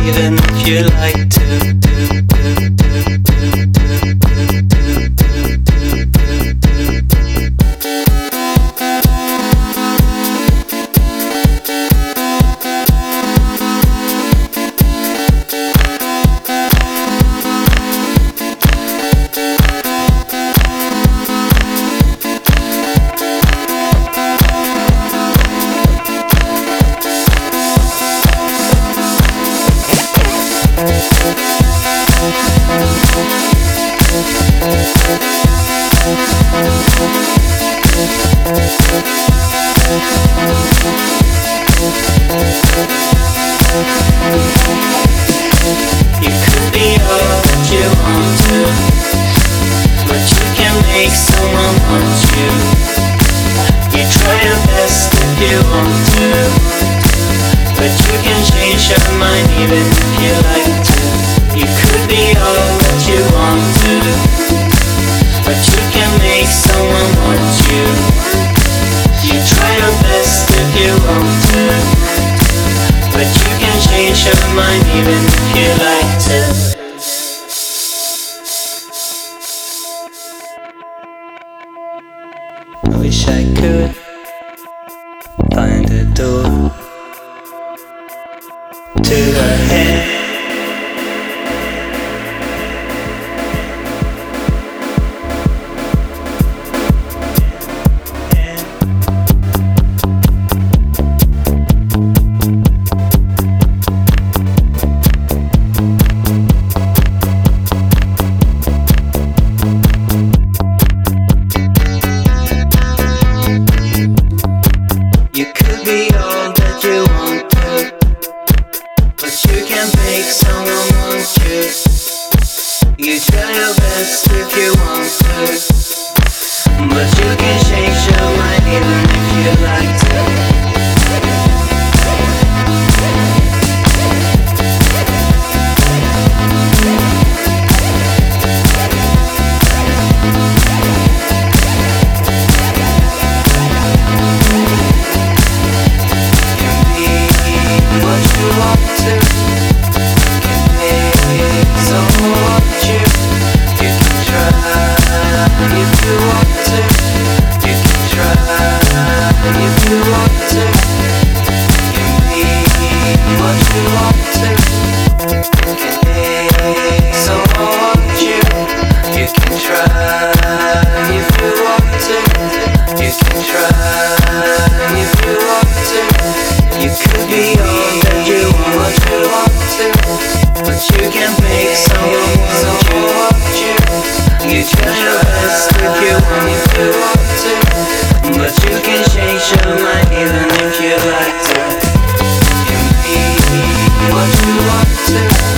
even if you like to. You could be all that you want to, but you can make someone want you. You try your best if you want to, but you can change your mind even if you like to. You could be all that you want to, but you can make someone want you. You try your best if you want to, but you can change your mind even if you like to. I wish I could find a door to her head. You could be all that you want to, but you can make someone want you. You try your best if you want to, but you can change your mind even if you like to. You can make someone want you. You try your best if you want to, but you can change your mind even if you like to. You can be what you want to.